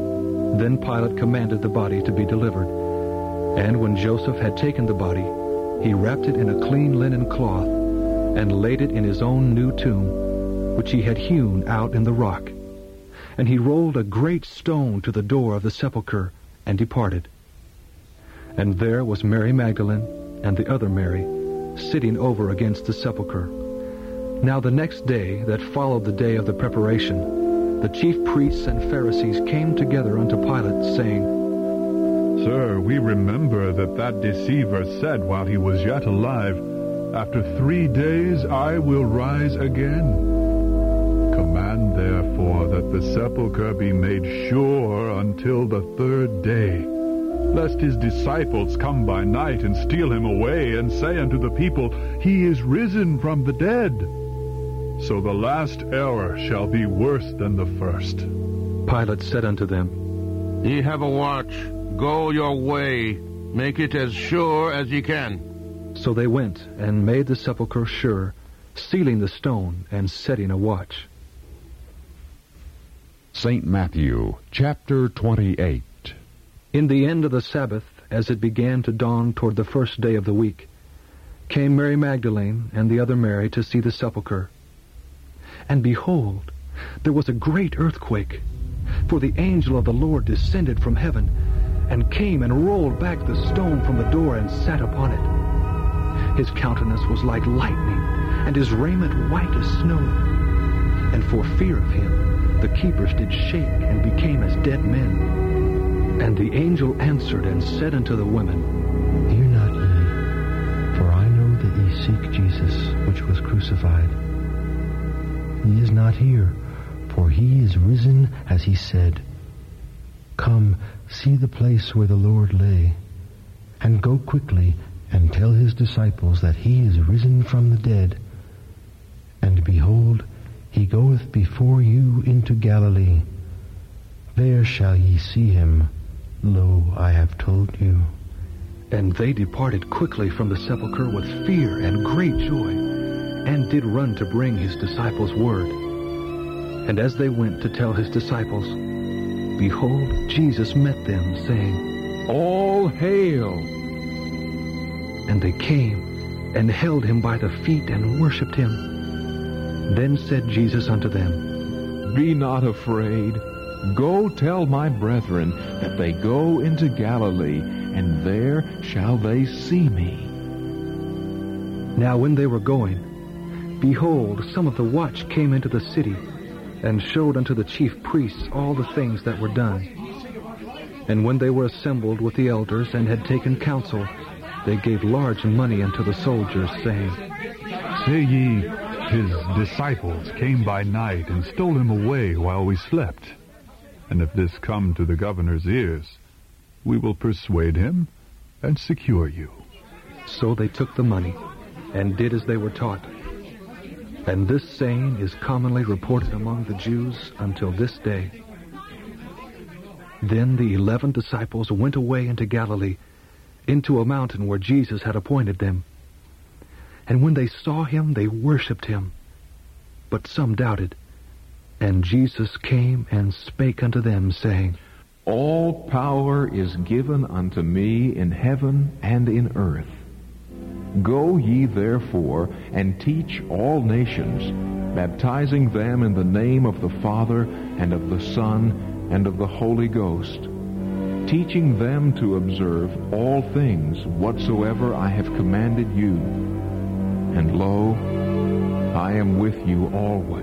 [SPEAKER 2] Then Pilate commanded the body to be delivered. And when Joseph had taken the body, he wrapped it in a clean linen cloth, and laid it in his own new tomb, which he had hewn out in the rock. And he rolled a great stone to the door of the sepulchre, and departed. And there was Mary Magdalene and the other Mary, sitting over against the sepulchre. Now the next day that followed the day of the preparation, the chief priests and Pharisees came together unto Pilate, saying,
[SPEAKER 9] Sir, we remember that deceiver said while he was yet alive, After 3 days I will rise again. Command therefore that the sepulchre be made sure until the 3rd day, lest his disciples come by night and steal him away, and say unto the people, He is risen from the dead. So the last hour shall be worse than the first.
[SPEAKER 2] Pilate said unto them,
[SPEAKER 15] Ye have a watch. Go your way. Make it as sure as ye can.
[SPEAKER 2] So they went and made the sepulchre sure, sealing the stone and setting a watch.
[SPEAKER 6] St. Matthew, chapter 28.
[SPEAKER 2] In the end of the Sabbath, as it began to dawn toward the first day of the week, came Mary Magdalene and the other Mary to see the sepulchre. And behold, there was a great earthquake, for the angel of the Lord descended from heaven, and came and rolled back the stone from the door and sat upon it. His countenance was like lightning, and his raiment white as snow. And for fear of him, the keepers did shake and became as dead men. And the angel answered and said unto the women,
[SPEAKER 16] Fear not ye, for I know that ye seek Jesus, which was crucified. He is not here, for he is risen as he said. Come, see the place where the Lord lay, and go quickly and tell his disciples that he is risen from the dead. And behold, he goeth before you into Galilee. There shall ye see him. Lo, I have told you.
[SPEAKER 2] And they departed quickly from the sepulchre with fear and great joy, and did run to bring his disciples word. And as they went to tell his disciples, behold, Jesus met them, saying,
[SPEAKER 1] All hail!
[SPEAKER 2] And they came and held him by the feet and worshipped him. Then said Jesus unto them,
[SPEAKER 1] Be not afraid. Go tell my brethren that they go into Galilee, and there shall they see me.
[SPEAKER 2] Now when they were going, behold, some of the watch came into the city, and showed unto the chief priests all the things that were done. And when they were assembled with the elders, and had taken counsel, they gave large money unto the soldiers, saying,
[SPEAKER 9] Say ye, his disciples came by night and stole him away while we slept. And if this come to the governor's ears, we will persuade him and secure you.
[SPEAKER 2] So they took the money, and did as they were taught. And this saying is commonly reported among the Jews until this day. Then the 11 disciples went away into Galilee, into a mountain where Jesus had appointed them. And when they saw him, they worshipped him. But some doubted. And Jesus came and spake unto them, saying,
[SPEAKER 1] All power is given unto me in heaven and in earth. Go ye therefore and teach all nations, baptizing them in the name of the Father and of the Son and of the Holy Ghost, teaching them to observe all things whatsoever I have commanded you. And lo, I am with you always,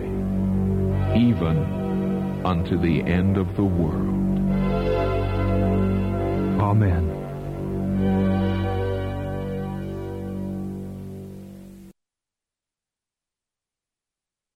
[SPEAKER 1] even unto the end of the world.
[SPEAKER 2] Amen.